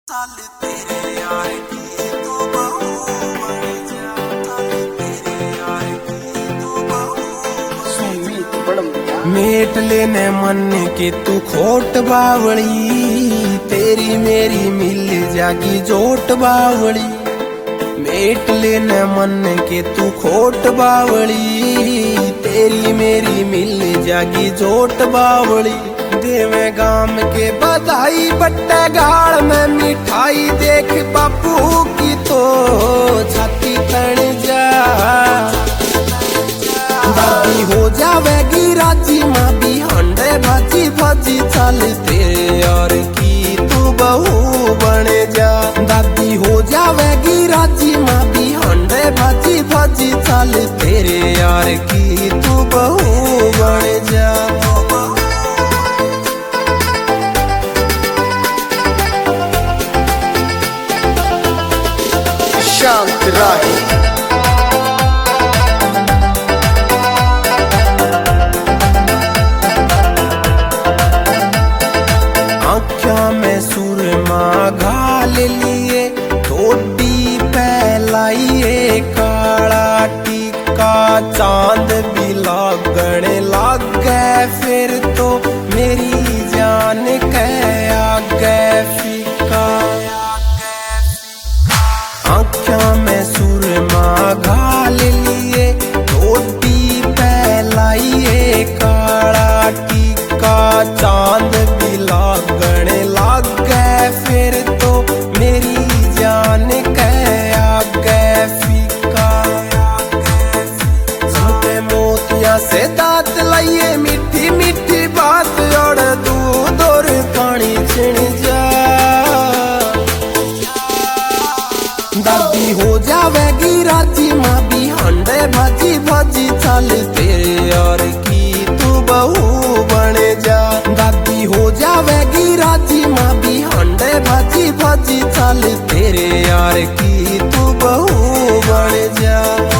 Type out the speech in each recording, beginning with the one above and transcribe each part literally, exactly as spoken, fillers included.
साल तेरे यार की तू बहू बन जा, साल तेरे यार की तू बहू। मेट लेने मन के तू खोट बावली, तेरी मेरी मिल जागी जोट बावली। मेट लेने मन के तू खोट बावली, तेरी मेरी मिल जागी जोट बावली। देवे गाम के बधाई बट्टे गाल में मिठाई, देख बापू की तो छाती तन जा। दादी हो जावेगी राजी माँ भी हंडे भाजी भाजी, चल तेरे यार की तू बहू बन जा। दादी हो जावेगी राजी माँ भी हंडे भाजी भाजी, चल तेरे यार की तू बहू बन जा। शांत राही आँखों में सुरमा घाल लिए, थोड़ी पहलाइए काला टीका। चांद भी लागने लग गए फिर तो मेरी जान के आगे फीका। आँखों में सुरमा घाल लिए, थोड़ी पहलाइए काला टीका। चांद भी लागने लग गए फिर तो मेरी जान के आगे फीका। सुनते मोतिया से दांत लाइए, मीठी मीठी बात और दूध और पानी छिण जा। दादी हो जावेगी राजी माँ भी हंडे भाजी भाजी, चल तेरे यार की तू बहू बन जा। दादी हो जावेगी राजी माँ भी हंडे भाजी भाजी, चल तेरे यार की तू बहू बन जा।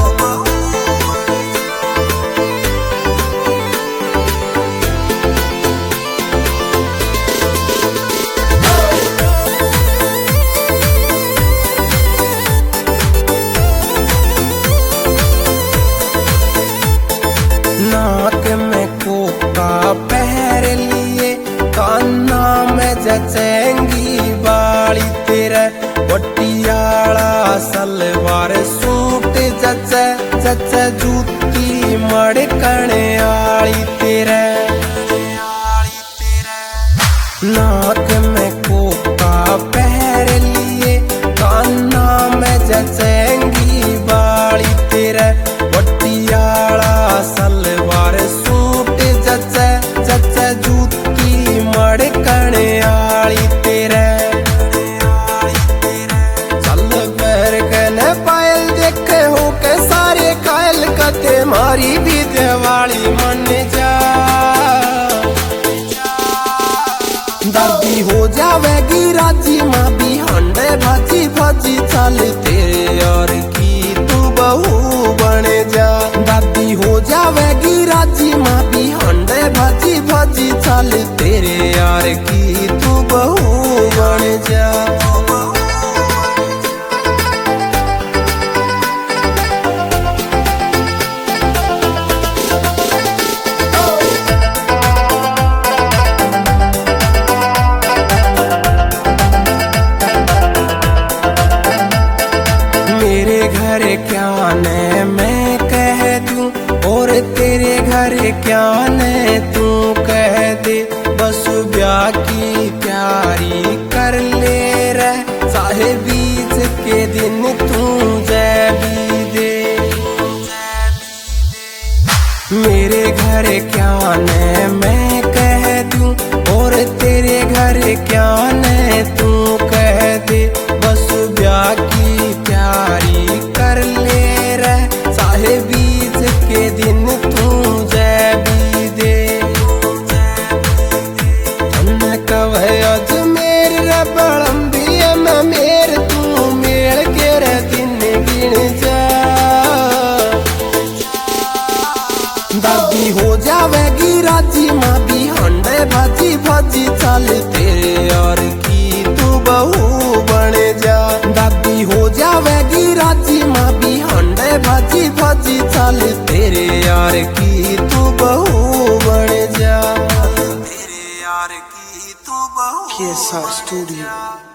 नाक में कोका पहर लिए, कान्ना में जचेंगी बाली तेरे। पटियाला सलवार सूट जचे जचे, जूती मड़कने आली तेरे। नाक में कोका पहर लिए, कान्ना में जचेंगी बाली तेरे। पटियाला सलवार सूट जचे जचे, जूती मड़कने आली तेरे। चल पैर कने पायल देखे हो के सारे कायल, कते मारी भी दिवाली मन जा। दादी हो जावेगी राजी माँ भी हंडे भाजी भाजी, चल तेरे यार की तू बहू बन जा। दादी हो जावेगी राजी माँ भी हंडे भाजी भाजी, चल तेरे यार की तू बहू बन जा। मेरे घर क्या ने मैं कह दूं, और तेरे घर क्या ने तू कह दे। बस ब्याह की प्यारी कर ले रह, चाहे बीच के दिन तू जैबी दे। मेरे घर क्या ने मैं कह दूं, और तेरे घर क्या ने तू कह दे। बस ब्याह की प्यारी कर ले रह, चाहे बीच के दिन तू जैबी दे। तन्ने कहे अज मेर बड़म्बी में मेर, तू मेल के रे दिन गिन जा। दादी हो जावेगी राजी माँ भी हंडे भाजी भाजी, चल तेरे यार की तू तू बहु के एस आर स्टूडियो।